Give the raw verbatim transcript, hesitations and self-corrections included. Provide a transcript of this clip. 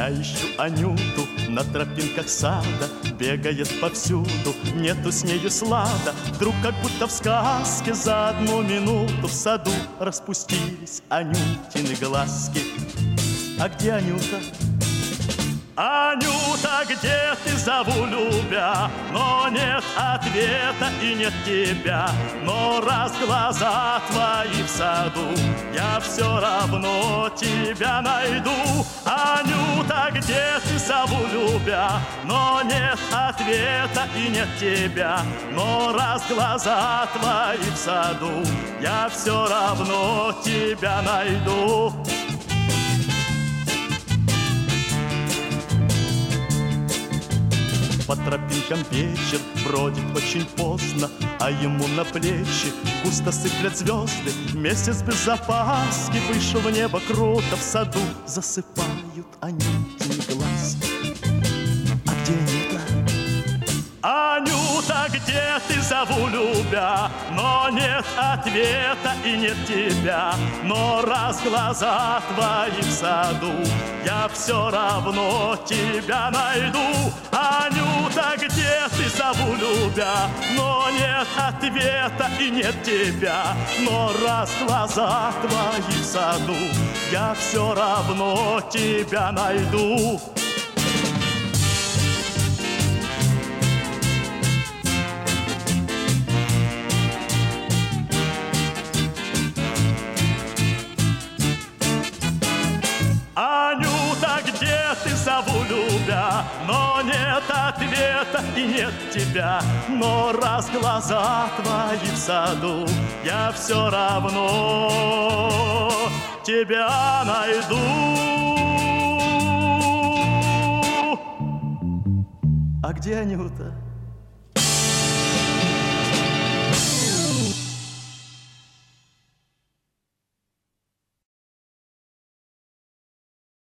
Я ищу Анюту на тропинках сада, бегает повсюду, нету с нею слада. Вдруг, как будто в сказке, за одну минуту в саду распустились Анютины глазки. А где Анюта? Анюта, где ты, зову любя, но нет ответа и нет тебя. Но раз глаза твои в саду, я все равно тебя найду. Анюта, где ты, зову любя, но нет ответа и нет тебя. Но раз глаза твои в саду, я все равно тебя найду. По тропинкам вечер бродит очень поздно, а ему на плечи густо сыплят звезды. Месяц без запаски вышел в небо круто, в саду засыпают Анютины глазки. А где Анюта? Анюта, где ты, зову любя, но нет ответа и нет тебя. Но раз глаза твои в саду, я все равно тебя найду. Анюта, где ты, зову любя, но нет ответа и нет тебя. Но раз глаза твои в саду, я все равно тебя найду. Анюта, где ты, зову любя, но нет ответа и нет тебя. Но раз глаза твои в саду, я все равно тебя найду. А где Анюта?